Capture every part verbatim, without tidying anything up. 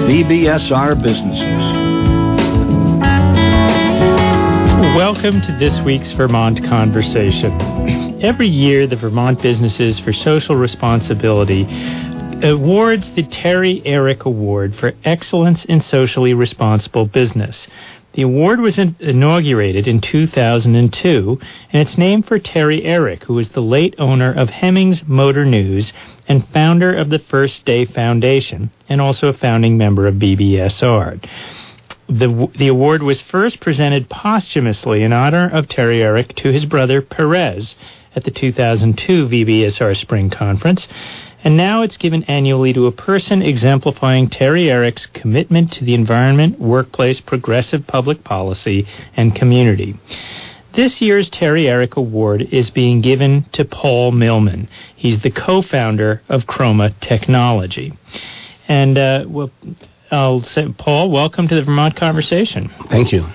V B S R Businesses. Welcome to this week's Vermont Conversation. Every year, the Vermont Businesses for Social Responsibility awards the Terry Eric Award for Excellence in Socially Responsible Business. The award was in- inaugurated in two thousand two, and it's named for Terry Eric, who is the late owner of Hemmings Motor News and founder of the First Day Foundation, and also a founding member of V B S R. The, the award was first presented posthumously in honor of Terry Eric to his brother Perez at the two thousand two V B S R Spring Conference, and now it's given annually to a person exemplifying Terry Eric's commitment to the environment, workplace, progressive public policy, and community. This year's Terry Eric Award is being given to Paul Millman. He's the co-founder of Chroma Technology. And, uh, well, I'll say, Paul, welcome to the Vermont Conversation. Thank you.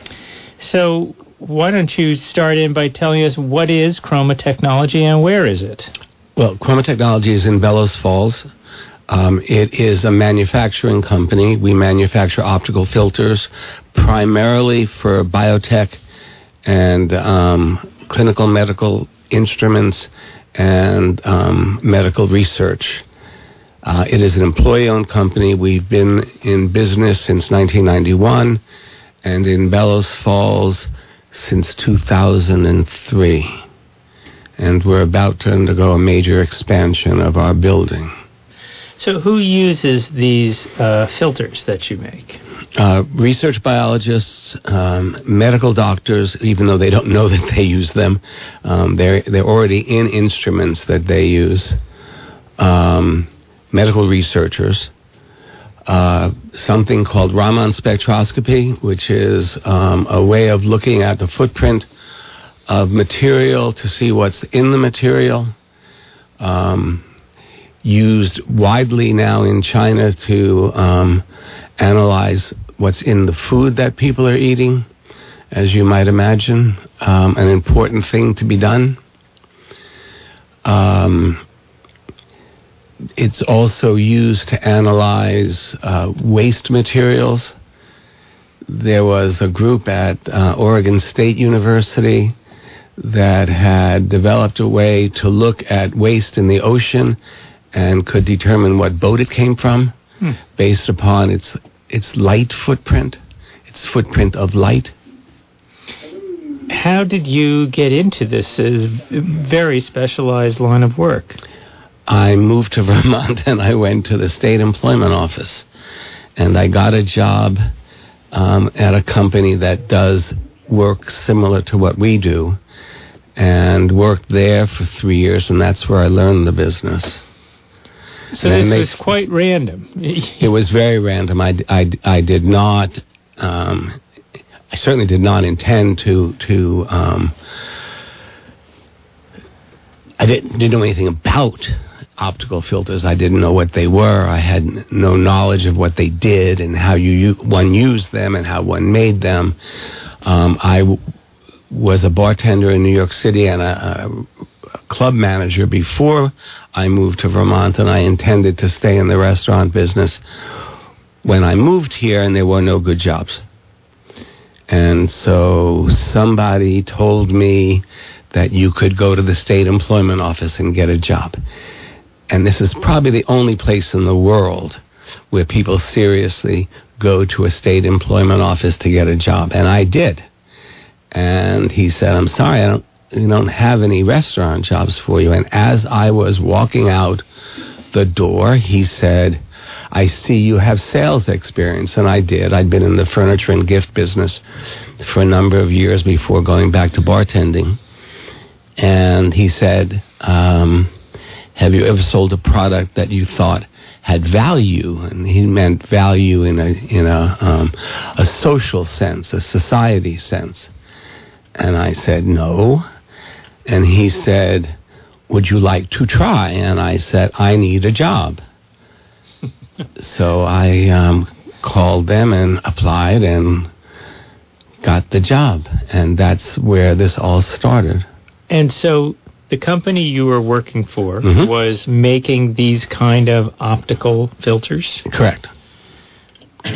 So why don't you start in by telling us what is Chroma Technology and where is it? Well, Chroma Technology is in Bellows Falls. Um, it is a manufacturing company. We manufacture optical filters primarily for biotech and um, clinical medical instruments and um, medical research. Uh, it is an employee-owned company. We've been in business since nineteen ninety-one and in Bellows Falls since two thousand three. And we're about to undergo a major expansion of our building. So who uses these uh, filters that you make? Uh, research biologists, um, medical doctors, even though they don't know that they use them. Um, they're, they're already in instruments that they use. Um, medical researchers. Uh, something called Raman spectroscopy, which is um, a way of looking at the footprint of material to see what's in the material, um, used widely now in China to um, analyze what's in the food that people are eating, as you might imagine, um, an important thing to be done. Um, it's also used to analyze uh, waste materials. There was a group at uh, Oregon State University that had developed a way to look at waste in the ocean and could determine what boat it came from hmm. based upon its its light footprint, its footprint of light. How did you get into this as very specialized line of work? I moved to Vermont and I went to the state employment office, and I got a job um, at a company that does work similar to what we do, and worked there for three years, and that's where I learned the business. So and this made, was quite random. It was very random. I, I, I did not, um, I certainly did not intend to, to um, I didn't, didn't know anything about optical filters. I didn't know what they were. I had no knowledge of what they did and how you one used them and how one made them. Um, I w- was a bartender in New York City and a, a club manager before I moved to Vermont, and I intended to stay in the restaurant business when I moved here, and there were no good jobs. And so somebody told me that you could go to the state employment office and get a job. And this is probably the only place in the world where people seriously go to a state employment office to get a job. And I did. And he said, I'm sorry, I don't, we don't have any restaurant jobs for you. And as I was walking out the door, he said, I see you have sales experience. And I did. I'd been in the furniture and gift business for a number of years before going back to bartending. And he said, um, have you ever sold a product that you thought had value? And he meant value in a in a um, a social sense, a society sense. And I said, no. And he said, would you like to try? And I said, I need a job. So I um, called them and applied and got the job. And that's where this all started. And so the company you were working for mm-hmm. was making these kind of optical filters? Correct.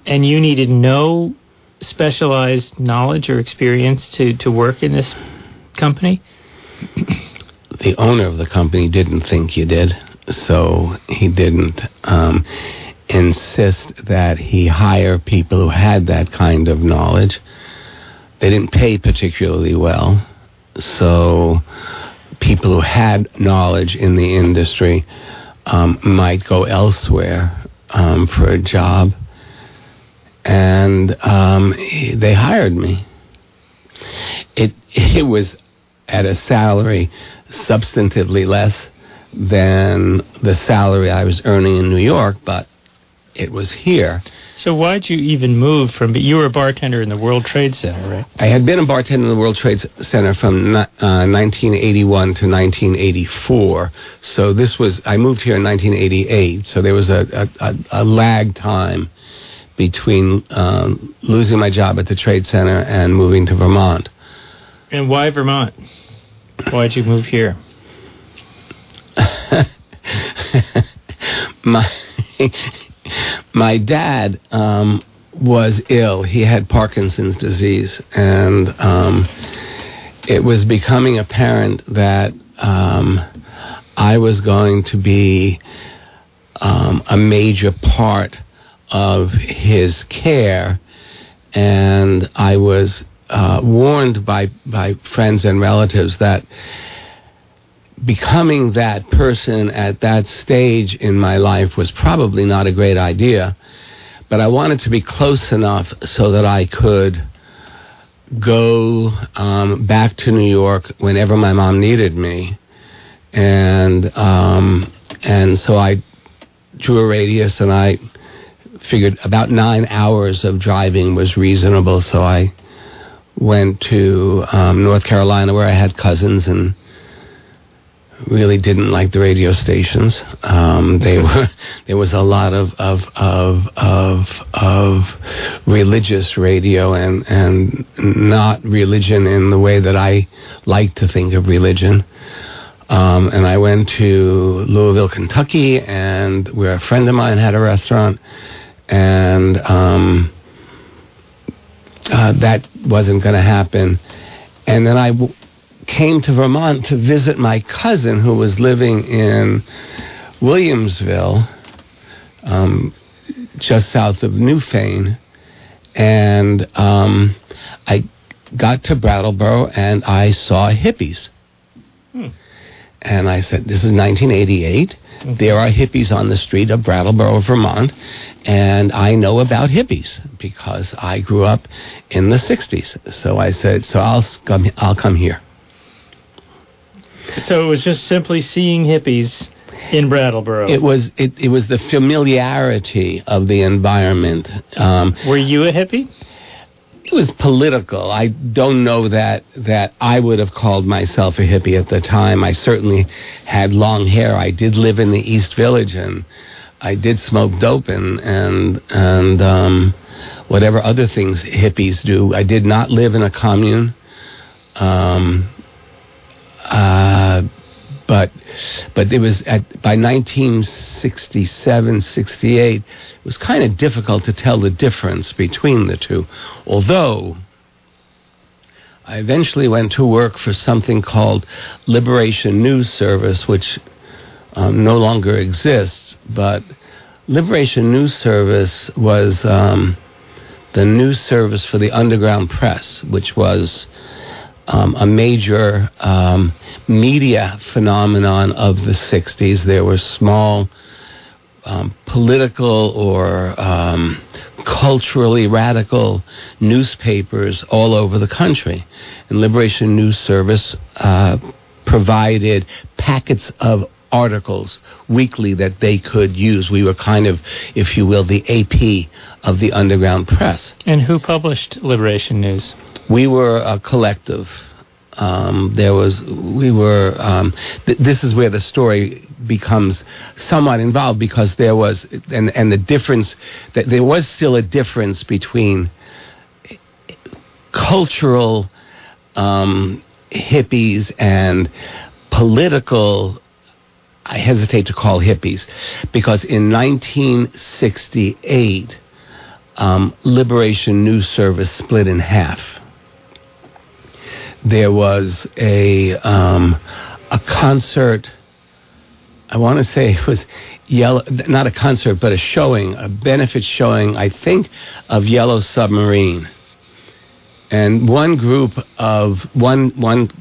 And you needed no specialized knowledge or experience to, to work in this company? The owner of the company didn't think you did, so he didn't um, insist that he hire people who had that kind of knowledge. They didn't pay particularly well, so people who had knowledge in the industry um, might go elsewhere um, for a job. And um, they hired me. It it was at a salary substantively less than the salary I was earning in New York, but it was here. So why'd you even move from... You were a bartender in the World Trade Center, right? I had been a bartender in the World Trade Center from uh, nineteen eighty-one to nineteen eighty-four. So this was... I moved here in nineteen eighty-eight, so there was a, a, a lag time between uh, losing my job at the Trade Center and moving to Vermont. And why Vermont? Why'd you move here? my my dad um, was ill. He had Parkinson's disease, and um, it was becoming apparent that um, I was going to be um, a major part of his care, and I was uh, warned by by friends and relatives that becoming that person at that stage in my life was probably not a great idea, but I wanted to be close enough so that I could go um, back to New York whenever my mom needed me, and um, and so I drew a radius, and I figured about nine hours of driving was reasonable, so I went to um, North Carolina, where I had cousins, and really didn't like the radio stations. Um, they were there was a lot of of of of, of religious radio, and and not religion in the way that I like to think of religion. Um, and I went to Louisville, Kentucky, and where a friend of mine had a restaurant, and um, uh, that wasn't going to happen. And then I w- came to Vermont to visit my cousin, who was living in Williamsville, um, just south of Newfane. And um, I got to Brattleboro, and I saw hippies. Hmm. And I said, this is nineteen eighty-eight. Mm-hmm. There are hippies on the street of Brattleboro, Vermont, and I know about hippies because I grew up in the sixties. So I said, so I'll come, I'll come here. So it was just simply seeing hippies in Brattleboro. It was it, it was the familiarity of the environment. Um, Were you a hippie? It was political. I don't know that that I would have called myself a hippie at the time. I certainly had long hair. I did live in the East Village, and I did smoke dope and and and um, whatever other things hippies do. I did not live in a commune. Um, uh, but but it was at by nineteen sixty-seven, sixty-eight, it was kind of difficult to tell the difference between the two. Although I eventually went to work for something called Liberation News Service, which um, no longer exists. But Liberation News Service was um, the news service for the underground press, which was Um, a major um, media phenomenon of the sixties. There were small um, political or um, culturally radical newspapers all over the country. And Liberation News Service uh, provided packets of articles weekly that they could use. We were kind of, if you will, the A P of the underground press. And who published Liberation News? We were a collective. Um, there was, we were, um, th- this is where the story becomes somewhat involved, because there was, and, and the difference, that there was still a difference between cultural um, hippies and political, I hesitate to call hippies, because in nineteen sixty-eight, um, Liberation News Service split in half. There was a um, a concert. I want to say it was Yellow, not a concert, but a showing, a benefit showing, I think, of Yellow Submarine. And one group of one one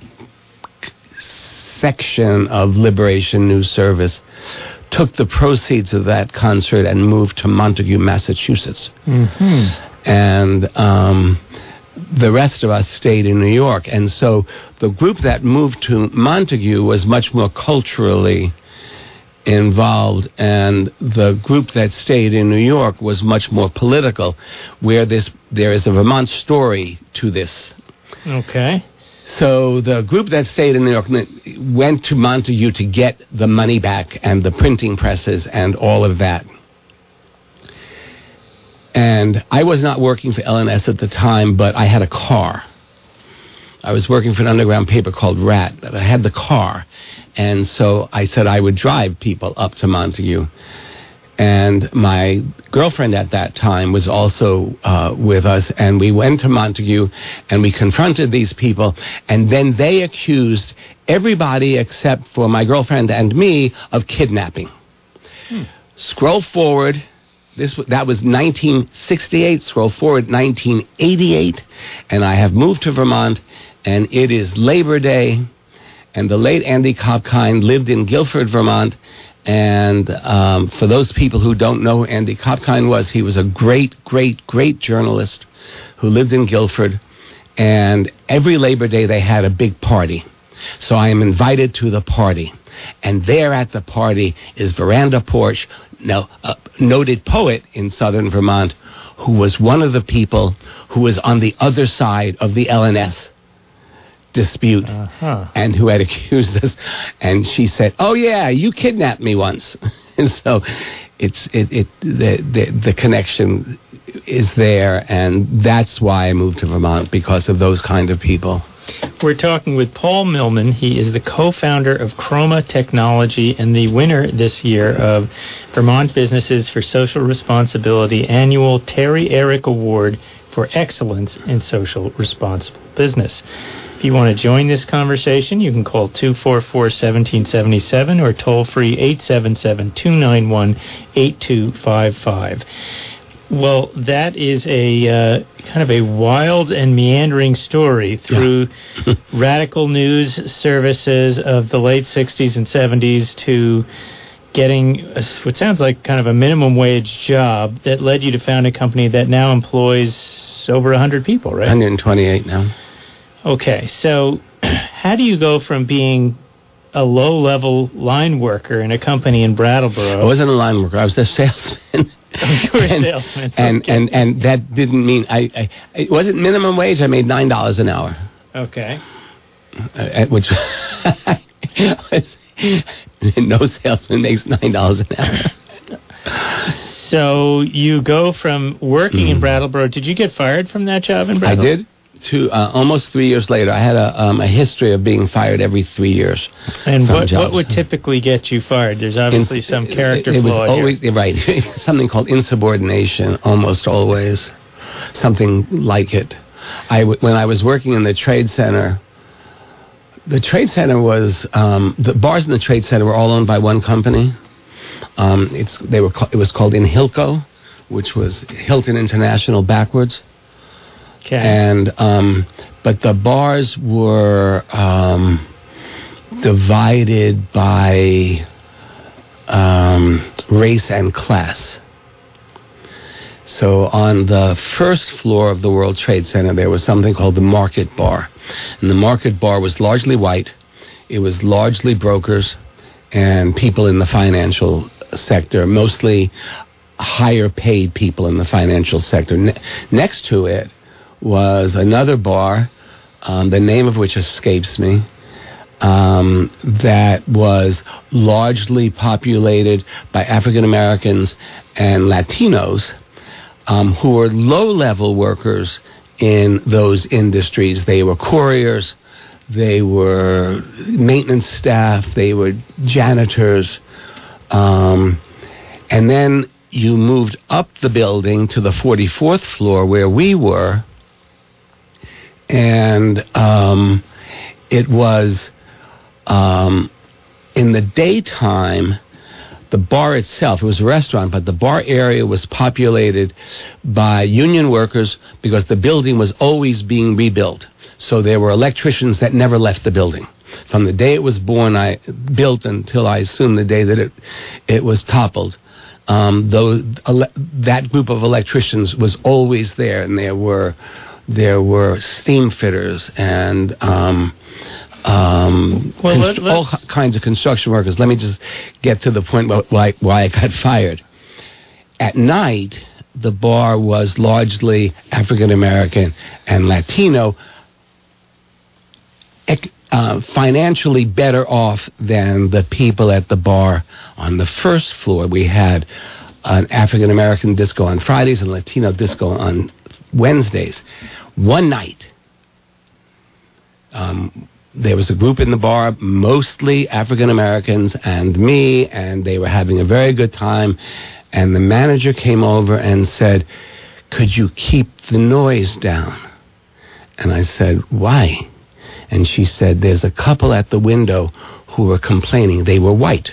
section of Liberation News Service took the proceeds of that concert and moved to Montague, Massachusetts. Mm-hmm. And um, the rest of us stayed in New York. And so the group that moved to Montague was much more culturally involved, and the group that stayed in New York was much more political, where this there is a Vermont story to this. Okay. So the group that stayed in New York went to Montague to get the money back and the printing presses and all of that. And I was not working for L N S at the time, but I had a car. I was working for an underground paper called Rat, but I had the car. And so I said I would drive people up to Montague. And my girlfriend at that time was also uh, with us, and we went to Montague, and we confronted these people, and then they accused everybody except for my girlfriend and me of kidnapping. Hmm. Scroll forward. This that was nineteen sixty-eight. Scroll forward, nineteen eighty-eight, and I have moved to Vermont, and it is Labor Day, and the late Andy Kopkind lived in Guilford, Vermont. And um, for those people who don't know who Andy Kopkind was, he was a great, great, great journalist who lived in Guilford. And every Labor Day they had a big party. So I am invited to the party. And there at the party is Veranda Porch, now a noted poet in southern Vermont, who was one of the people who was on the other side of the L N S dispute, uh-huh. and who had accused us. And she said, "Oh yeah, you kidnapped me once." And so it's it, it the, the the connection is there, and that's why I moved to Vermont, because of those kind of people. We're talking with Paul Millman. He is the co-founder of Chroma Technology and the winner this year of Vermont Businesses for Social Responsibility annual Terry Eric Award for Excellence in Social Responsible Business. If you want to join this conversation, you can call two four four, one seven seven seven or toll-free eight seven seven, two nine one, eight two five five. Well, that is a uh, kind of a wild and meandering story through yeah. radical news services of the late sixties and seventies to getting a, what sounds like kind of a minimum wage job that led you to found a company that now employs over one hundred people, right? one hundred twenty-eight now. Okay, so how do you go from being a low-level line worker in a company in Brattleboro? I wasn't a line worker. I was the salesman. You were a salesman. And, okay. and, and that didn't mean... I, I it wasn't minimum wage. I made nine dollars an hour. Okay. Uh, which... was, no salesman makes nine dollars an hour. So you go from working mm. in Brattleboro. Did you get fired from that job in Brattleboro? I did. Two, uh, almost three years later, I had a, um, a history of being fired every three years. And what, what would typically get you fired? There's obviously In, some character it, it flaw was always, here. Right. Something called insubordination, almost always. Something like it. I w- when I was working in the Trade Center, the Trade Center was, um, the bars in the Trade Center were all owned by one company. Um, it's they were ca- It was called Inhilco, which was Hilton International backwards. Okay. And um, but the bars were um, divided by um, race and class. So on the first floor of the World Trade Center, there was something called the Market Bar. And the Market Bar was largely white. It was largely brokers and people in the financial sector, mostly higher paid people in the financial sector. Ne- next to it was another bar, um, the name of which escapes me, um, that was largely populated by African Americans and Latinos, um, who were low-level workers in those industries. They were couriers, they were maintenance staff, they were janitors, um, and then you moved up the building to the forty-fourth floor where we were, and um, it was um, in the daytime. The bar itself, it was a restaurant, but the bar area was populated by union workers because the building was always being rebuilt. So there were electricians that never left the building. From the day it was born, I built until I assume the day that it it was toppled. Um, those, ele- that group of electricians was always there, and there were there were steam fitters and um, um, well, const- let, all kinds of construction workers. Let me just get to the point why why I got fired. At night, the bar was largely African American and Latino. Ec- Uh, financially better off than the people at the bar on the first floor. We had an African American disco on Fridays and Latino disco on Wednesdays. One night, um, there was a group in the bar, mostly African Americans and me, and they were having a very good time. And the manager came over and said, "Could you keep the noise down?" And I said, "Why?" And she said, "There's a couple at the window who were complaining. They were white."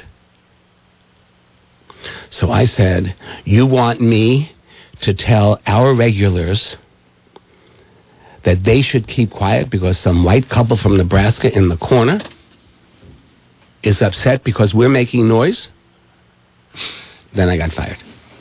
So I said, "You want me to tell our regulars that they should keep quiet because some white couple from Nebraska in the corner is upset because we're making noise?" Then I got fired.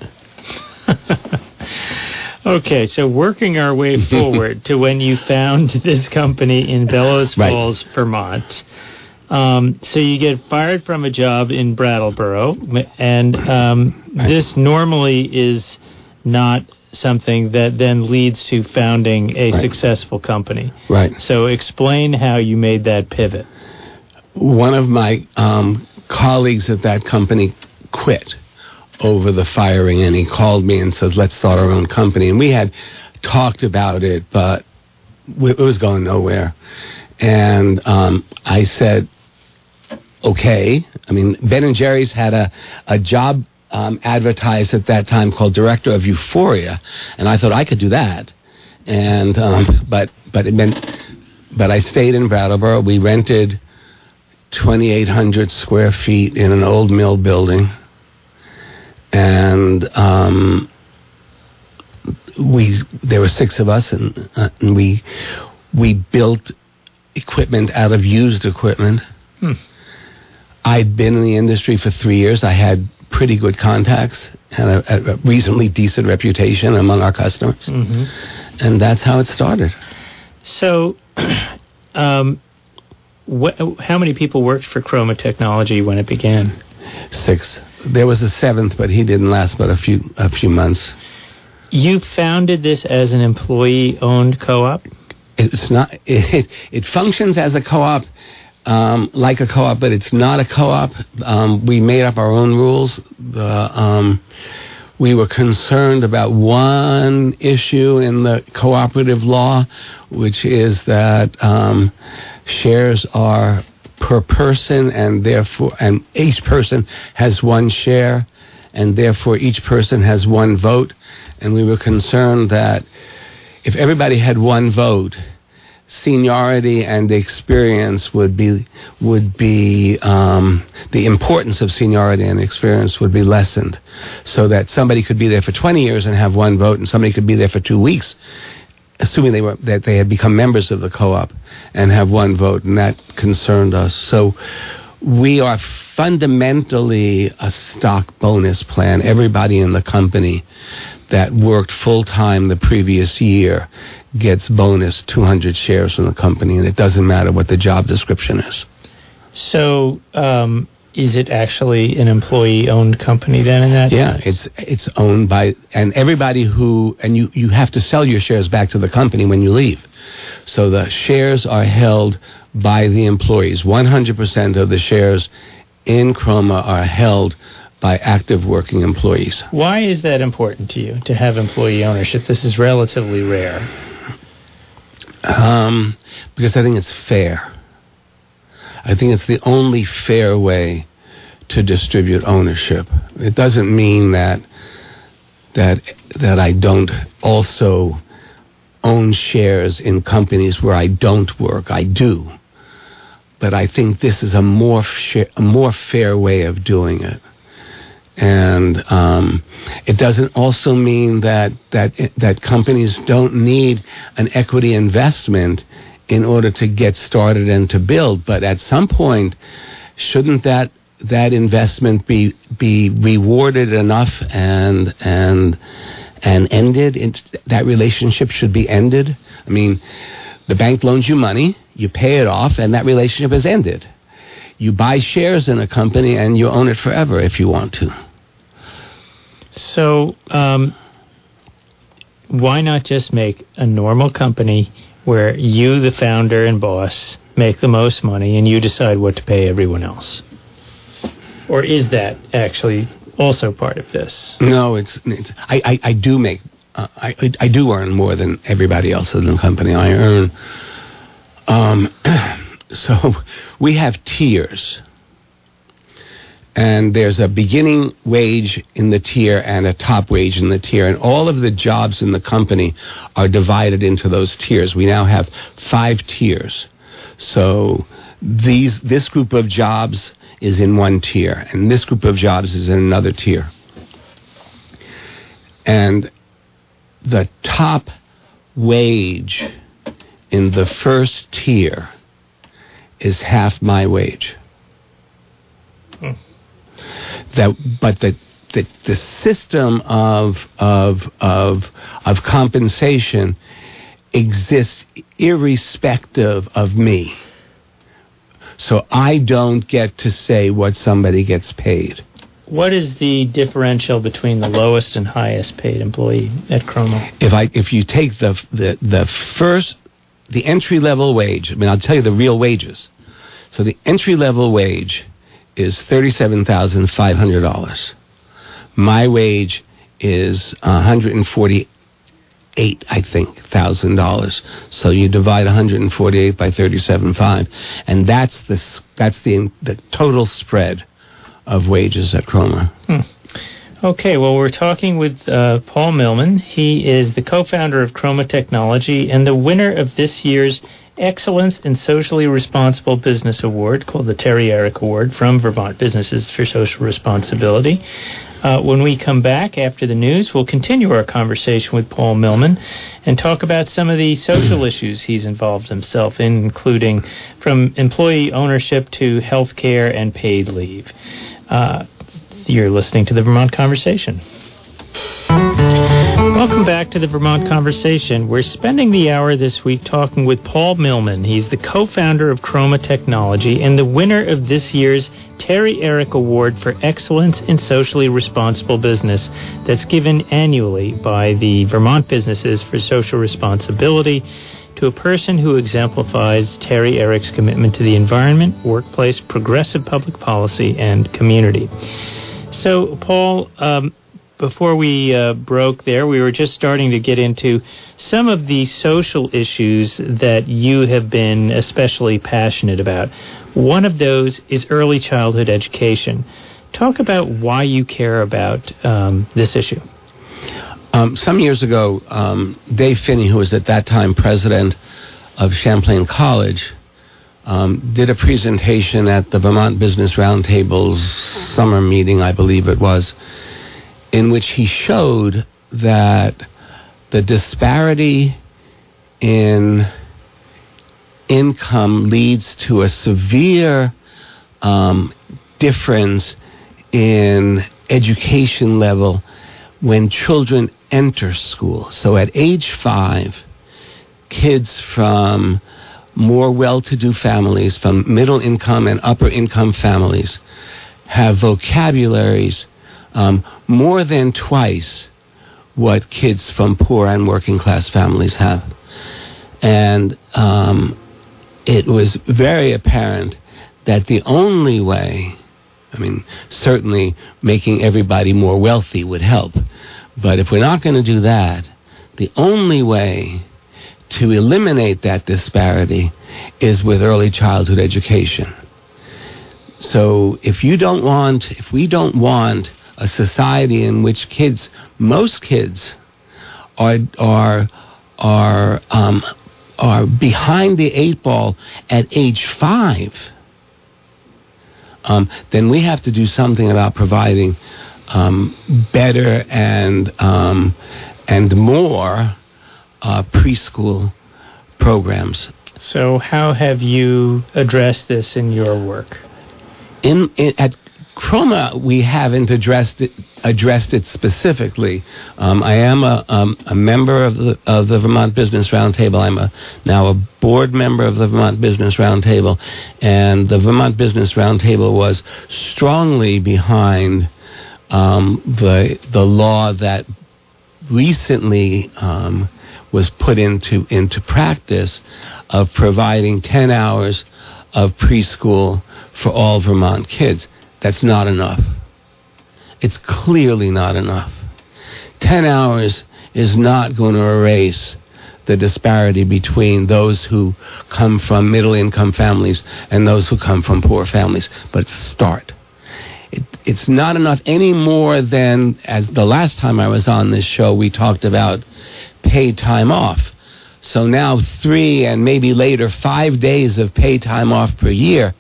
Okay, so working our way forward to when you found this company in Bellows Falls, right. Vermont. Um, so you get fired from a job in Brattleboro, and um, right. this normally is not something that then leads to founding a right. successful company. Right. So explain how you made that pivot. One of my um, colleagues at that company quit over the firing, and he called me and says, "Let's start our own company." And we had talked about it, but it was going nowhere. And um, I said, okay. I mean, Ben and Jerry's had a, a job um, advertised at that time called Director of Euphoria, and I thought I could do that. And um, but but it meant, but I stayed in Brattleboro. We rented twenty-eight hundred square feet in an old mill building. And um, we there were six of us, and, uh, and we we built equipment out of used equipment. Hmm. I'd been in the industry for three years. I had pretty good contacts and a, a reasonably decent reputation among our customers, mm-hmm. and that's how it started. So, um, wh- how many people worked for Chroma Technology when it began? Six. There was a seventh, but he didn't last but a few a few months. You founded this as an employee-owned co-op? It's not. It, it functions as a co-op, um, like a co-op, but it's not a co-op. Um, we made up our own rules. The, um, we were concerned about one issue in the cooperative law, which is that um, shares are per person, and therefore, and each person has one share, and therefore each person has one vote. And we were concerned that if everybody had one vote, seniority and experience would be would be um, the importance of seniority and experience would be lessened, so that somebody could be there for twenty years and have one vote, and somebody could be there for two weeks. Assuming they were that they had become members of the co-op and have one vote, and that concerned us. So we are fundamentally a stock bonus plan. Everybody in the company that worked full-time the previous year gets bonus two hundred shares from the company, and it doesn't matter what the job description is. So um, is it actually an employee-owned company then in that Yeah, sense? it's it's owned by, and everybody who, and you, you have to sell your shares back to the company when you leave. So the shares are held by the employees. one hundred percent of the shares in Chroma are held by active working employees. Why is that important to you, to have employee ownership? This is relatively rare. Um, because I think it's fair. I think it's the only fair way to distribute ownership. It doesn't mean that that that I don't also own shares in companies where I don't work. I do. But I think this is a more fa- a more fair way of doing it. And um, it doesn't also mean that that that companies don't need an equity investment in order to get started and to build. But at some point, shouldn't that that investment be be rewarded enough and and and ended? It, that relationship should be ended. I mean, the bank loans you money, you pay it off, and that relationship is ended. You buy shares in a company, and you own it forever if you want to. So, um, why not just make a normal company where you, the founder and boss, make the most money, and you decide what to pay everyone else? Or is that actually also part of this? No, it's, it's I, I, I do make uh, I I do earn more than everybody else in the company. I earn um so we have tiers, and there's a beginning wage in the tier and a top wage in the tier, and all of the jobs in the company are divided into those tiers. We now have five tiers. So these this group of jobs is in one tier, and this group of jobs is in another tier. And the top wage in the first tier is half my wage. Hmm. That, but the the the system of of of of compensation exists irrespective of me. So I don't get to say what somebody gets paid. What is the differential between the lowest and highest paid employee at Chroma? If I if you take the the the first the entry level wage, I mean I'll tell you the real wages. So the entry level wage is thirty-seven thousand five hundred dollars. My wage is one hundred forty-eight, I think, thousand dollars. So you divide one hundred forty-eight by thirty-seven five, and that's the that's the the total spread of wages at Chroma. Hmm. Okay, well, we're talking with uh, Paul Millman. He is the co-founder of Chroma Technology and the winner of this year's Excellence in Socially Responsible Business Award, called the Terry Eric Award, from Vermont Businesses for Social Responsibility. Uh, when we come back after the news, we'll continue our conversation with Paul Millman and talk about some of the social issues he's involved himself in, including from employee ownership to health care and paid leave. Uh, you're listening to the Vermont Conversation. Welcome back to the Vermont Conversation. We're spending the hour this week talking with Paul Millman. He's the co-founder of Chroma Technology and the winner of this year's Terry Eric Award for Excellence in Socially Responsible Business that's given annually by the Vermont Businesses for Social Responsibility to a person who exemplifies Terry Eric's commitment to the environment, workplace, progressive public policy, and community. So, Paul, um, before we uh, broke there, we were just starting to get into some of the social issues that you have been especially passionate about. One of those is early childhood education. Talk about why you care about um, this issue. Um, some years ago, um, Dave Finney, who was at that time president of Champlain College, um, did a presentation at the Vermont Business Roundtable's summer meeting, I believe it was, in which he showed that the disparity in income leads to a severe um, difference in education level when children enter school. So at age five, kids from more well-to-do families, from middle-income and upper-income families, have vocabularies um, more than twice what kids from poor and working-class families have. And um, it was very apparent that the only way, I mean, certainly making everybody more wealthy would help, but if we're not going to do that, the only way to eliminate that disparity is with early childhood education. So if you don't want, if we don't want a society in which kids most kids are are are um, are behind the eight ball at age five, um, then we have to do something about providing um, better and um, and more uh, preschool programs. So how have you addressed this in your work? In, in at Chroma, we haven't addressed it, addressed it specifically. Um, I am a, um, a member of the of the Vermont Business Roundtable. I'm a, now a board member of the Vermont Business Roundtable, and the Vermont Business Roundtable was strongly behind um, the the law that recently um, was put into into practice of providing ten hours of preschool for all Vermont kids. That's not enough. It's clearly not enough. Ten hours is not going to erase the disparity between those who come from middle-income families and those who come from poor families, but it's a start. It, it's not enough any more than, as the last time I was on this show, we talked about paid time off. So now three and maybe later five days of paid time off per year,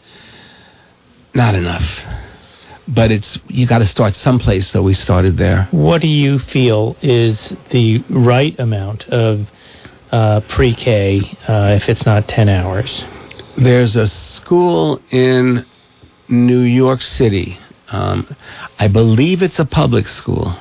not enough. But it's you got to start someplace, so we started there. What do you feel is the right amount of uh, pre-K uh, if it's not ten hours? There's a school in New York City. Um, I believe it's a public school.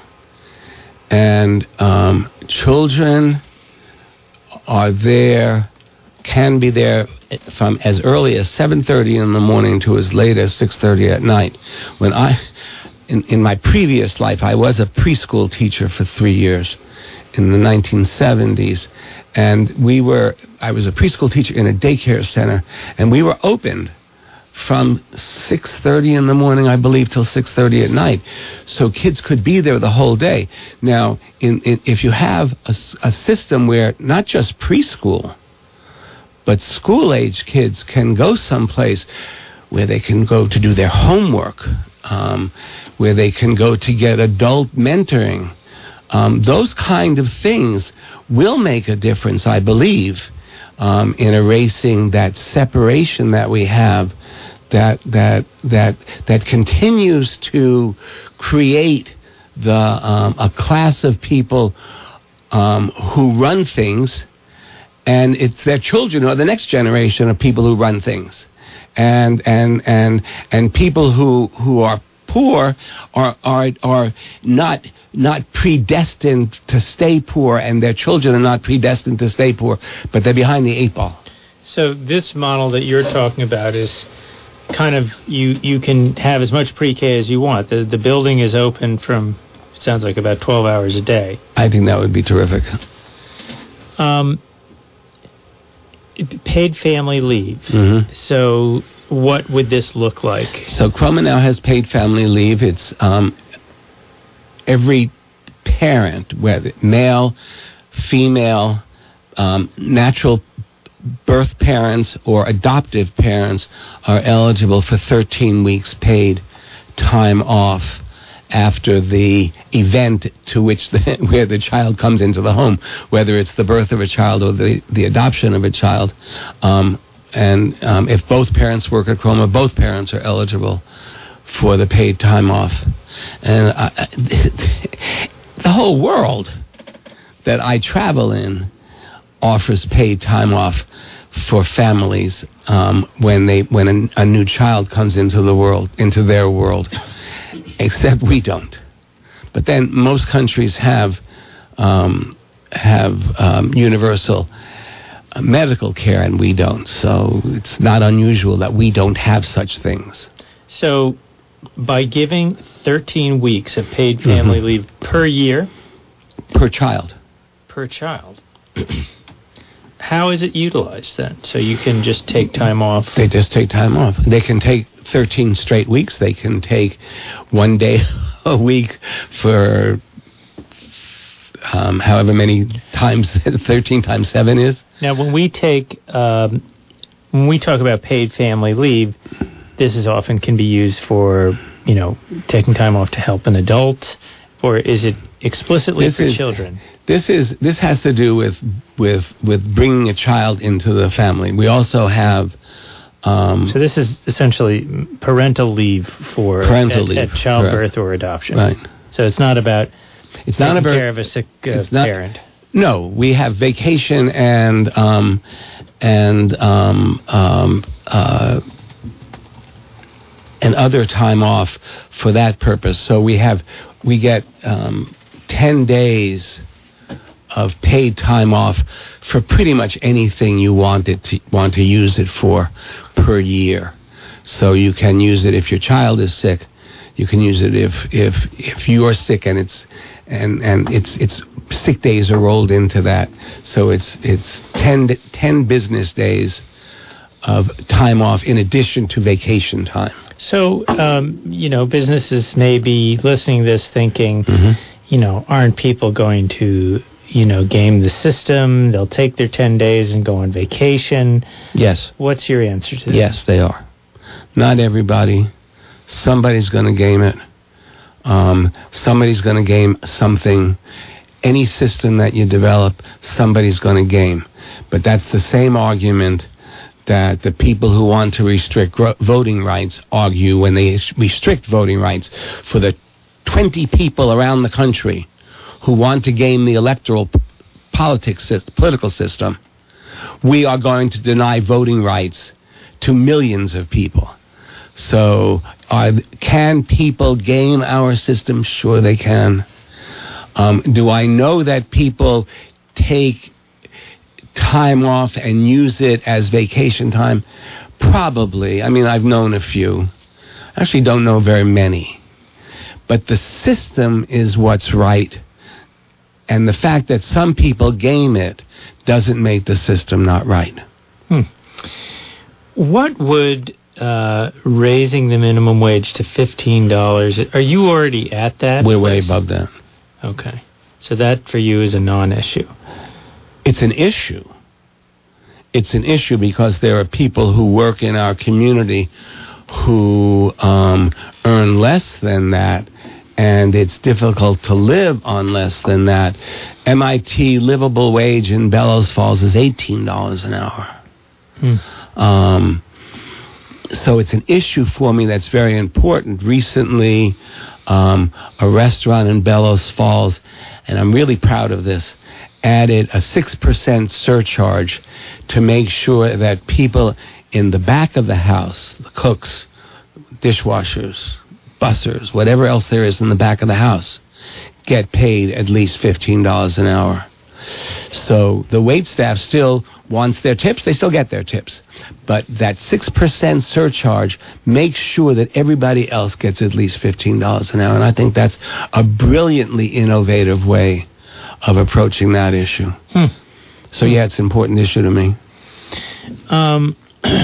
And um, children are there, can be there from as early as seven thirty in the morning to as late as six thirty at night. When I, in, in my previous life, I was a preschool teacher for three years in the nineteen seventies. And we were, I was a preschool teacher in a daycare center, and we were opened from six thirty in the morning, I believe, till six thirty at night. So kids could be there the whole day. Now, in, in, if you have a, a system where not just preschool, but school-age kids can go someplace where they can go to do their homework, um, where they can go to get adult mentoring. Um, those kind of things will make a difference, I believe, um, in erasing that separation that we have, that that that that continues to create the um, a class of people um, who run things. And it's their children or the next generation of people who run things, and and and and people who who are poor are are are not not predestined to stay poor, and their children are not predestined to stay poor, but they're behind the eight ball. So this model that you're talking about is kind of you you can have as much pre-K as you want. The the building is open from, it sounds like, about twelve hours a day. I think that would be terrific. Um. Paid family leave. Mm-hmm. So what would this look like? So Chroma now has paid family leave. It's um, every parent, whether male, female, um, natural birth parents or adoptive parents, are eligible for thirteen weeks paid time off after the event to which the, where the child comes into the home, whether it's the birth of a child or the, the adoption of a child. Um, and um, if both parents work at Chroma, both parents are eligible for the paid time off. And I, the whole world that I travel in offers paid time off for families um, when they when a, a new child comes into the world, into their world. Except we don't. But then most countries have um, have um, universal uh, medical care, and we don't. So it's not unusual that we don't have such things. So by giving thirteen weeks of paid family mm-hmm. leave per year? Per child. Per child. How is it utilized then? So you can just take time off? They just take time off. They can take thirteen straight weeks. They can take one day a week for um, however many times thirteen times seven is. Now, when we take, um, when we talk about paid family leave, this is often can be used for, you know, taking time off to help an adult or is it explicitly This for is- children? This is this has to do with with with bringing a child into the family. We also have um, So this is essentially parental leave for Parental at, leave, at childbirth or adoption. right. So it's not about It's taking not about care of a sick uh, it's not- parent. No, we have vacation and um, and um, um, uh, and other time off for that purpose. So we have we get um, ten days of paid time off for pretty much anything you want it to want to use it for per year. So you can use it if your child is sick. You can use it if if if you're sick and it's and and it's it's sick days are rolled into that. So it's it's ten, ten business days of time off in addition to vacation time. So, um, you know, businesses may be listening to this thinking, Mhm. you know, aren't people going to, you know, game the system? They'll take their ten days and go on vacation. Yes. What's your answer to that? Yes, they are. Not everybody. Somebody's going to game it. Um, somebody's going to game something. Any system that you develop, somebody's going to game. But that's the same argument that the people who want to restrict gro- voting rights argue when they s- restrict voting rights for the twenty people around the country who want to game the electoral p- politics sys- political system. We are going to deny voting rights to millions of people. So are, can people game our system? Sure they can. Um, do I know that people take time off and use it as vacation time? Probably. I mean, I've known a few. I actually don't know very many. But the system is what's right. And the fact that some people game it doesn't make the system not right. Hmm. What would uh, raising the minimum wage to fifteen dollars, are you already at that? We're way place? above that. Okay. So that for you is a non-issue. It's an issue. It's an issue because there are people who work in our community who um, earn less than that, and it's difficult to live on less than that. M I T livable wage in Bellows Falls is eighteen dollars an hour. Hmm. Um, so it's an issue for me that's very important. Recently, um, a restaurant in Bellows Falls, and I'm really proud of this, added a six percent surcharge to make sure that people in the back of the house, the cooks, dishwashers, bussers, whatever else there is in the back of the house, get paid at least fifteen dollars an hour. So the wait staff still wants their tips. They still get their tips. But that six percent surcharge makes sure that everybody else gets at least fifteen dollars an hour. And I think that's a brilliantly innovative way of approaching that issue. Hmm. So, yeah, it's an important issue to me. Um,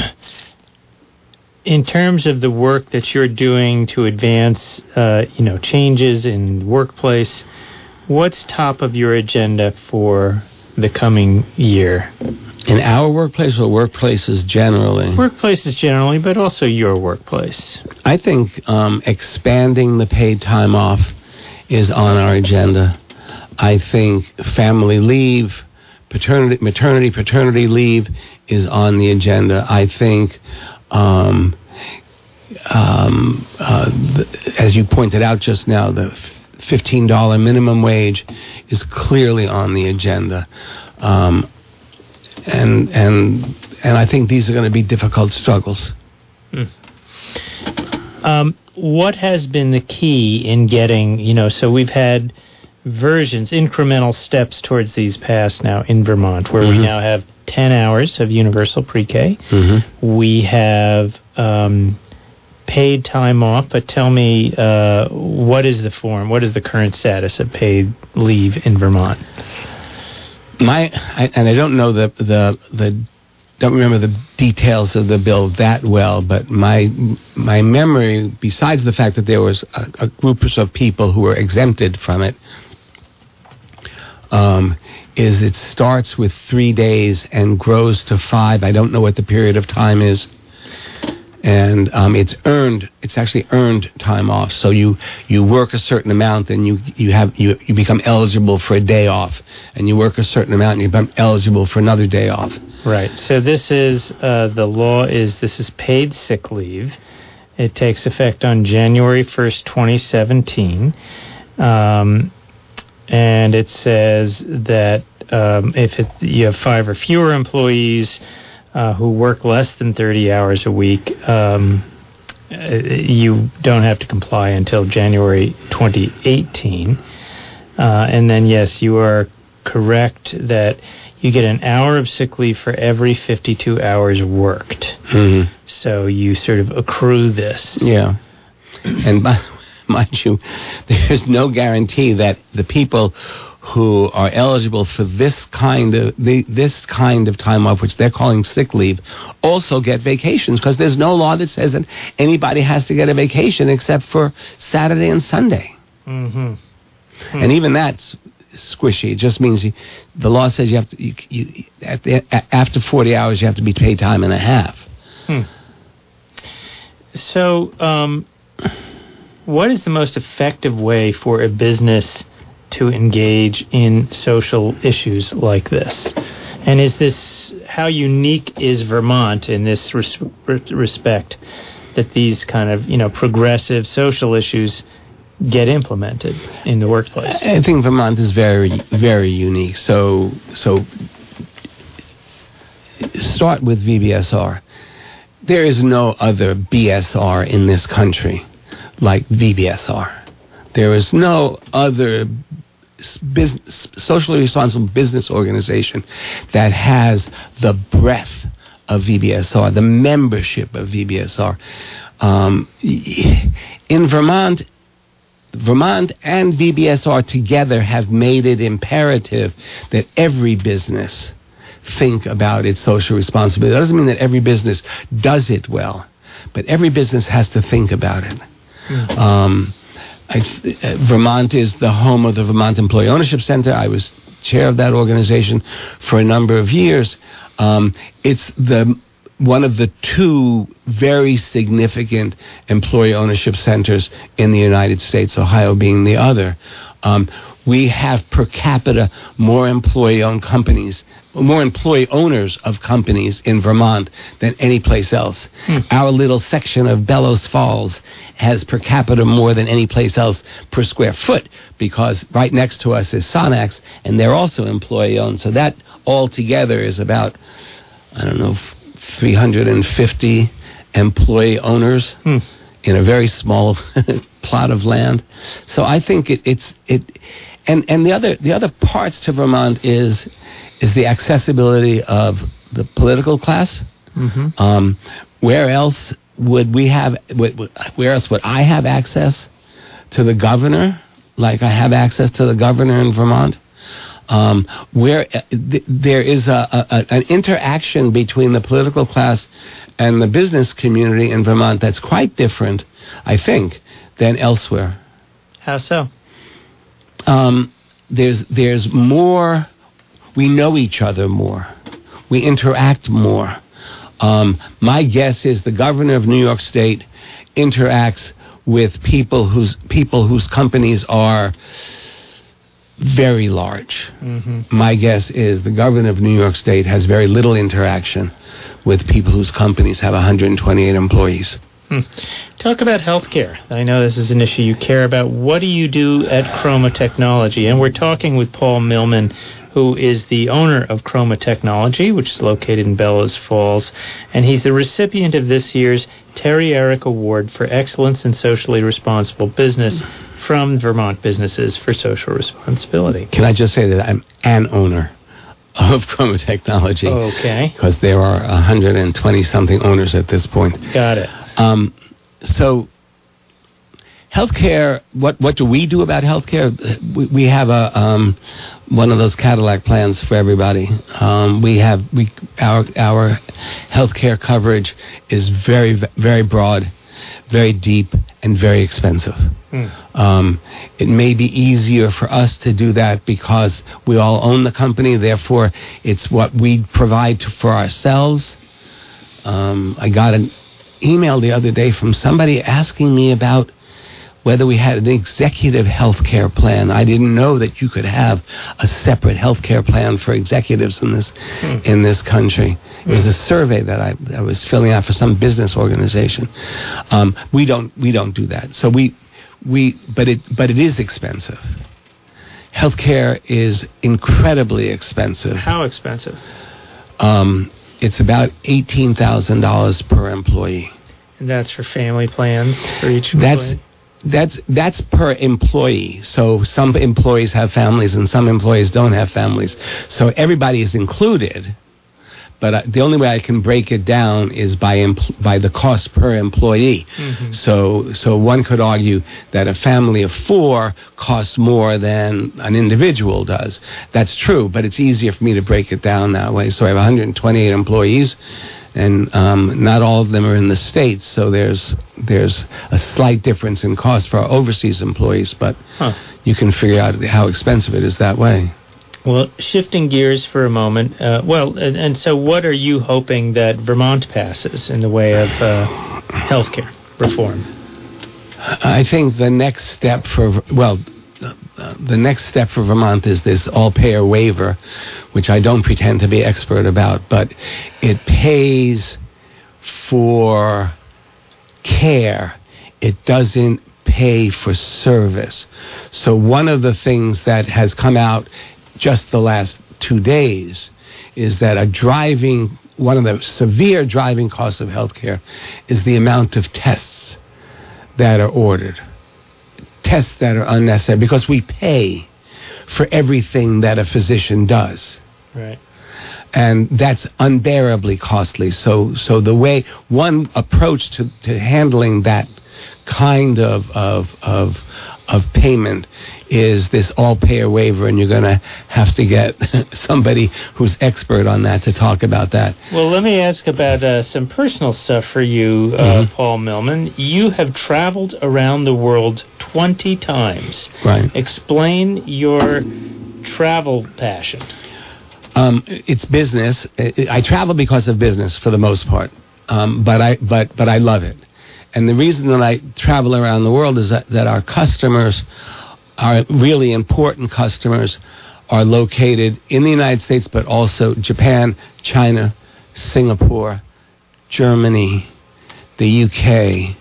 in terms of the work that you're doing to advance, uh, you know, changes in workplace, what's top of your agenda for the coming year? In our workplace or workplaces generally? Workplaces generally, but also your workplace. I think um, expanding the paid time off is on our agenda. I think family leave, paternity, maternity, paternity leave is on the agenda. I think, um, um, uh, th- as you pointed out just now, the fifteen dollars minimum wage is clearly on the agenda. Um, and and and I think these are going to be difficult struggles. Hmm. Um, what has been the key in getting, you know, so we've had versions, incremental steps towards these passed now in Vermont, where Mm-hmm. we now have ten hours of universal pre-K. Mm-hmm. We have um, paid time off, but tell me, uh, what is the form, what is the current status of paid leave in Vermont? My I, and I don't know the the the don't remember the details of the bill that well, but my my memory, besides the fact that there was a, a group of people who were exempted from it, um, is it starts with three days and grows to five. I don't know what the period of time is, And um, it's earned. It's actually earned time off. So you, you work a certain amount, and you you have you, you become eligible for a day off. And you work a certain amount, and you become eligible for another day off. Right. So this is uh, the law. Is this is paid sick leave? It takes effect on January first, twenty seventeen, um, and it says that um, if it, you have five or fewer employees Uh, who work less than thirty hours a week, um, you don't have to comply until January twenty eighteen. Uh, and then, yes, you are correct that you get an hour of sick leave for every fifty-two hours worked. Mm-hmm. So you sort of accrue this. Yeah. And mind you, there's no guarantee that the people who are eligible for this kind of the, this kind of time off, which they're calling sick leave, also get vacations, because there's no law that says that anybody has to get a vacation except for Saturday and Sunday. Mm-hmm. Hmm. And even that's squishy. It just means you, the law says you have to you, you, at the, after forty hours you have to be paid time and a half. Hmm. So, um, what is the most effective way for a business to engage in social issues like this? And is this, how unique is Vermont in this res- respect that these kind of, you know, progressive social issues get implemented in the workplace? I think Vermont is very, very unique. So, so start with V B S R. There is no other B S R in this country like V B S R. There is no other business, socially responsible business organization that has the breadth of V B S R, the membership of V B S R. Um, in Vermont, Vermont and V B S R together have made it imperative that every business think about its social responsibility. That doesn't mean that every business does it well, but every business has to think about it. Mm-hmm. Um, I, uh, Vermont is the home of the Vermont Employee Ownership Center. I was chair of that organization for a number of years. Um, it's the one of the two very significant employee ownership centers in the United States, Ohio being the other. Um, we have per capita more employee-owned companies, more employee owners of companies in Vermont than any place else. Hmm. Our little section of Bellows Falls has per capita more than any place else per square foot, because right next to us is Sonax, and they're also employee-owned. So that altogether is about, I don't know, three hundred fifty employee owners hmm. in a very small plot of land. So I think it, it's it, and and the other the other parts to Vermont is is the accessibility of the political class. Mm-hmm. Um, where else would we have? Where else would I have access to the governor, like I have access to the governor in Vermont? Um, where uh, th- there is a, a, an interaction between the political class and the business community in Vermont that's quite different, I think, than elsewhere. How so? Um, there's there's more. We know each other more. We interact more. Um, my guess is the governor of New York State interacts with people whose people whose companies are very large. Mm-hmm. My guess is the governor of New York State has very little interaction with people whose companies have one hundred twenty-eight employees. Hmm. Talk about healthcare. I know this is an issue you care about. What do you do at Chroma Technology? And we're talking with Paul Millman, who is the owner of Chroma Technology, which is located in Bellows Falls, and he's the recipient of this year's Terry Eric Award for Excellence in Socially Responsible Business from Vermont Businesses for Social Responsibility. Can I just say that I'm an owner of Chroma Technology? Okay. Because there are one hundred twenty-something owners at this point. Got it. Um, so... Healthcare. What what do we do about healthcare? We, we have a um, one of those Cadillac plans for everybody. Um, we have we our our healthcare coverage is very very broad, very deep, and very expensive. Hmm. Um, it may be easier for us to do that because we all own the company. Therefore, it's what we provide to, for ourselves. Um, I got an email the other day from somebody asking me about whether we had an executive health care plan. I didn't know that you could have a separate health care plan for executives in this hmm. in this country. It was a survey that I, I was filling out for some business organization. Um, we don't we don't do that. So we we but it but it is expensive. Healthcare is incredibly expensive. How expensive? Um, it's about eighteen thousand dollars per employee. And that's for family plans for each employee? That's That's that's per employee. So some employees have families and some employees don't have families. So everybody is included. But uh, the only way I can break it down is by empl- by the cost per employee. Mm-hmm. So so one could argue that a family of four costs more than an individual does. That's true, but it's easier for me to break it down that way. So I have one hundred twenty-eight employees. And um, not all of them are in the States, so there's there's a slight difference in cost for our overseas employees, but huh. you can figure out how expensive it is that way. Well, shifting gears for a moment, uh, well, and, and so what are you hoping that Vermont passes in the way of uh, health care reform? I think the next step for, well, Uh, the next step for Vermont is this all-payer waiver, which I don't pretend to be expert about, but it pays for care. It doesn't pay for service. So one of the things that has come out just the last two days is that a driving, one of the severe driving costs of healthcare is the amount of tests that are ordered. Tests that are unnecessary because we pay for everything that a physician does. Right. And that's unbearably costly. So so the way, one approach to, to handling that kind of of of of payment is this all-payer waiver, and you're going to have to get somebody who's expert on that to talk about that. Well, let me ask about uh, some personal stuff for you, uh, mm-hmm. Paul Millman. You have traveled around the world twenty times. Right. Explain your travel passion. Um, it's business. I travel because of business for the most part, um, but I but but I love it. And the reason that I travel around the world is that, that our customers, our really important customers, are located in the United States, but also Japan, China, Singapore, Germany, the U K.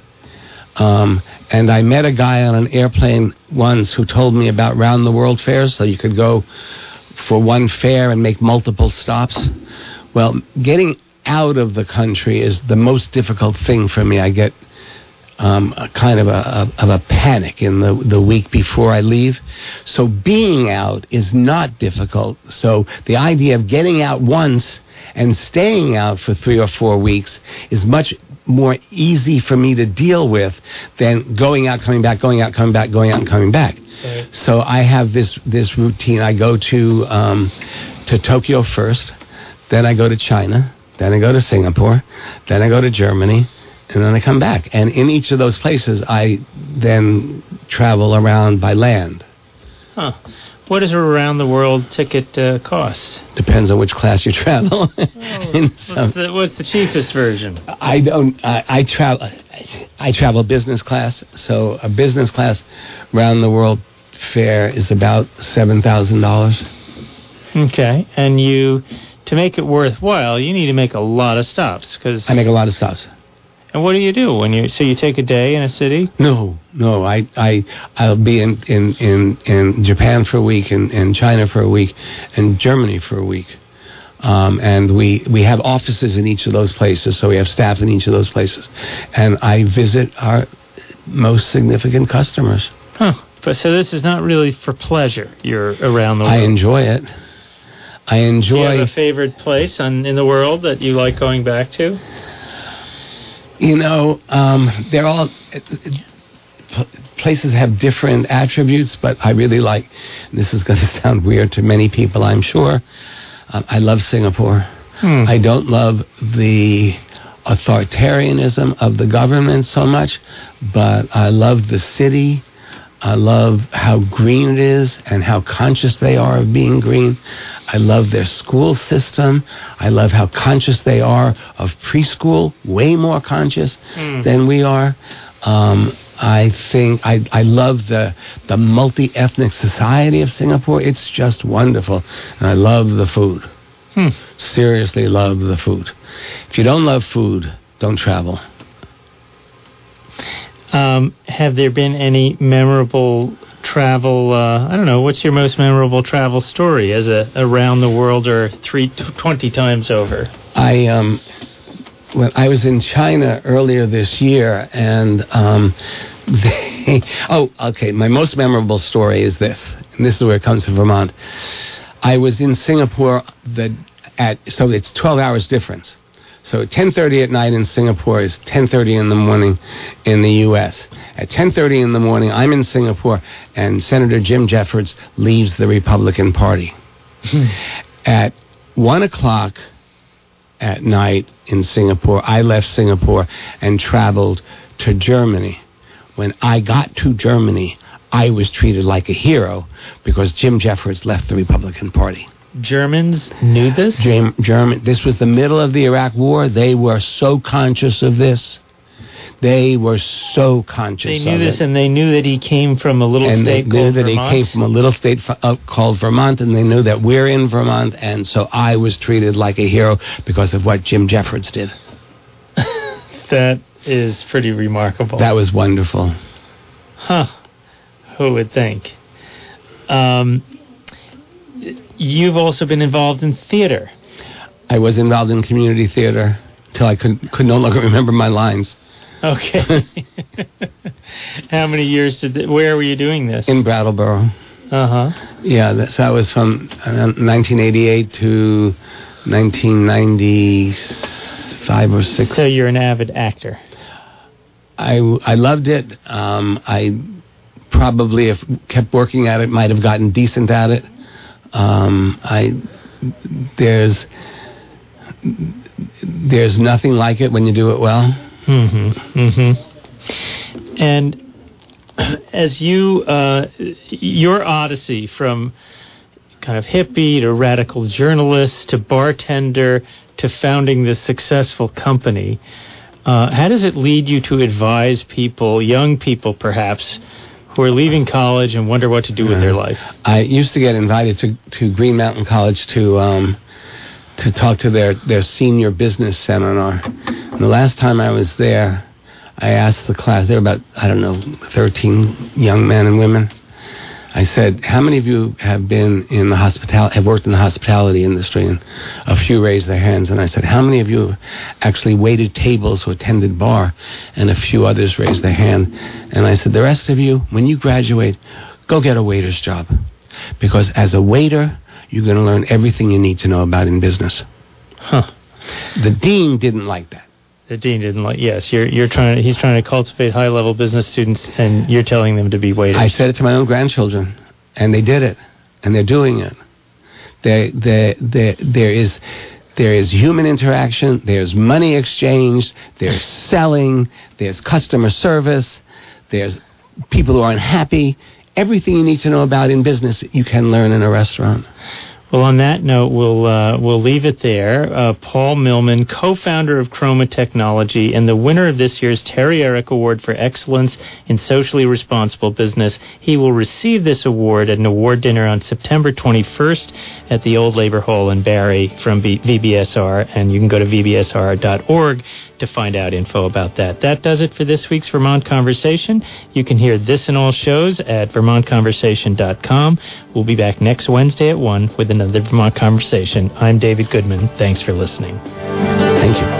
Um, and I met a guy on an airplane once who told me about round-the-world fairs, so you could go for one fair and make multiple stops. Well, getting out of the country is the most difficult thing for me. I get um, a kind of a, a, of a panic in the, the week before I leave. So being out is not difficult. So the idea of getting out once and staying out for three or four weeks is much more easy for me to deal with than going out, coming back, going out, coming back, going out, and coming back. Right. So I have this this routine. I go to um, to Tokyo first, then I go to China, then I go to Singapore, then I go to Germany, and then I come back. And in each of those places, I then travel around by land. Huh. What does a round-the-world ticket uh, cost? Depends on which class you travel. Oh, what's, the, what's the cheapest version? I don't. I, I travel. I travel business class. So a business class round-the-world fare is about seven thousand dollars. Okay, and you, to make it worthwhile, you need to make a lot of stops because I make a lot of stops. And what do you do when you? So you take a day in a city? No, no. I, I, I'll be in, in, in, in Japan for a week, and in, in China for a week, and Germany for a week. Um, and we, we have offices in each of those places, so we have staff in each of those places. And I visit our most significant customers. Huh. But so this is not really for pleasure. You're around the world. I enjoy it. I enjoy. Do you have a favorite place on, in the world that you like going back to? You know, um, they're all places have different attributes, but I really like. This is going to sound weird to many people, I'm sure. Um, I love Singapore. Hmm. I don't love the authoritarianism of the government so much, but I love the city. I love how green it is and how conscious they are of being green. I love their school system. I love how conscious they are of preschool, way more conscious mm. than we are. Um, I think I, I love the the multi-ethnic society of Singapore. It's just wonderful. And I love the food. Hmm. Seriously love the food. If you don't love food, don't travel. Um, have there been any memorable travel, uh, I don't know, what's your most memorable travel story as a around the world or three, twenty times over? I, um, when I was in China earlier this year, and um, they, oh, okay, my most memorable story is this, and this is where it comes to Vermont. I was in Singapore the, at, so it's twelve hours difference. So ten thirty at night in Singapore is ten thirty in the morning in the U S At ten thirty in the morning, I'm in Singapore, and Senator Jim Jeffords leaves the Republican Party. At one o'clock at night in Singapore, I left Singapore and traveled to Germany. When I got to Germany, I was treated like a hero because Jim Jeffords left the Republican Party. Germans knew this? Germ- German. This was the middle of the Iraq War. They were so conscious of this. They were so conscious of it. They knew this, it. and they knew that he came from a little and state they called knew that Vermont. he came from a little state f- uh, called Vermont, and they knew that we're in Vermont, and so I was treated like a hero because of what Jim Jeffords did. That is pretty remarkable. That was wonderful. Huh. Who would think? Um... You've also been involved in theater. I was involved in community theater till I could could no longer remember my lines. Okay. How many years did? Th- where were you doing this? In Brattleboro. Uh huh. Yeah, that, so that was from uh, nineteen eighty-eight to nineteen ninety-five or six. So you're an avid actor. I I loved it. Um, I probably, if kept working at it, might have gotten decent at it. Um, I there's there's nothing like it when you do it well. Mm-hmm. Mm-hmm. And as you uh, your odyssey from kind of hippie to radical journalist to bartender to founding this successful company, uh, how does it lead you to advise people, young people perhaps, who are leaving college and wonder what to do with their life? I used to get invited to, to Green Mountain College to um, to talk to their, their senior business seminar. And the last time I was there, I asked the class, there were about, I don't know, thirteen young men and women. I said, how many of you have been in the hospital, have worked in the hospitality industry? And a few raised their hands. And I said, how many of you actually waited tables or attended bar? And a few others raised their hand. And I said, the rest of you, when you graduate, go get a waiter's job. Because as a waiter, you're going to learn everything you need to know about in business. Huh. The dean didn't like that. The dean didn't like. Yes, you're you're trying to. He's trying to cultivate high level business students, and you're telling them to be waiters. I said it to my own grandchildren, and they did it, and they're doing it. They, they, they, there is, there is human interaction. There's money exchange. There's selling. There's customer service. There's people who are unhappy. Everything you need to know about in business, you can learn in a restaurant. Well, on that note, we'll uh, we'll leave it there. Uh, Paul Millman, co-founder of Chroma Technology and the winner of this year's Terry Eric Award for Excellence in Socially Responsible Business. He will receive this award at an award dinner on September twenty-first at the Old Labor Hall in Barrie from B- V B S R, and you can go to V B S R dot org to find out info about that. That does it for this week's Vermont Conversation. You can hear this and all shows at vermont conversation dot com. We'll be back next Wednesday at one with another Vermont Conversation. I'm David Goodman. Thanks for listening. Thank you.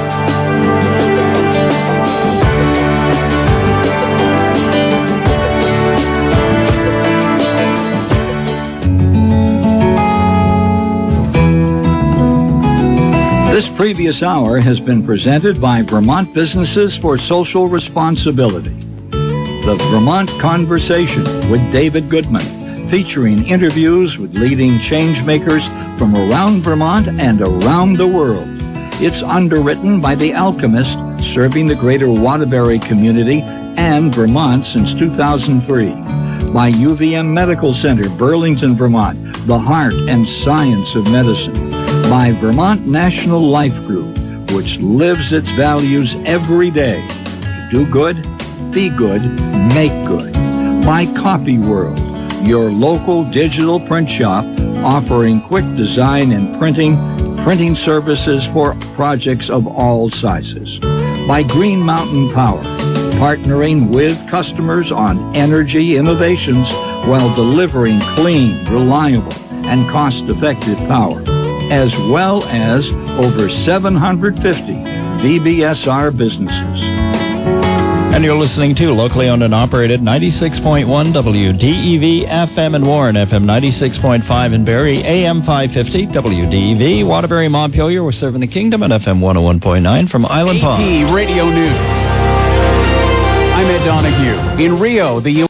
This previous hour has been presented by Vermont Businesses for Social Responsibility. The Vermont Conversation with David Goodman, featuring interviews with leading change makers from around Vermont and around the world. It's underwritten by The Alchemist, serving the greater Waterbury community and Vermont since two thousand three. By U V M Medical Center, Burlington, Vermont, the heart and science of medicine. By Vermont National Life Group, which lives its values every day. Do good, be good, make good. By Copy World, your local digital print shop offering quick design and printing, printing services for projects of all sizes. By Green Mountain Power, partnering with customers on energy innovations while delivering clean, reliable, and cost-effective power, as well as over seven hundred fifty V B S R businesses. And you're listening to locally owned and operated ninety-six point one W D E V F M in Warren, F M ninety-six point five in Barrie, A M five fifty W D E V. Waterbury, Montpelier, we're serving the Kingdom at F M one oh one point nine from Island Pond. A P Radio News. I'm Ed Donahue. In Rio, the